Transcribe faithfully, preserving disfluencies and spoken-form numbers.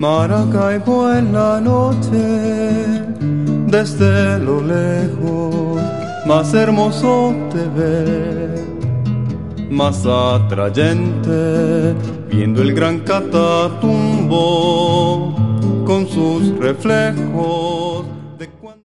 Maracaibo en la noche, desde lo lejos, más hermoso te ve, más atrayente, viendo el gran Catatumbo con sus reflejos.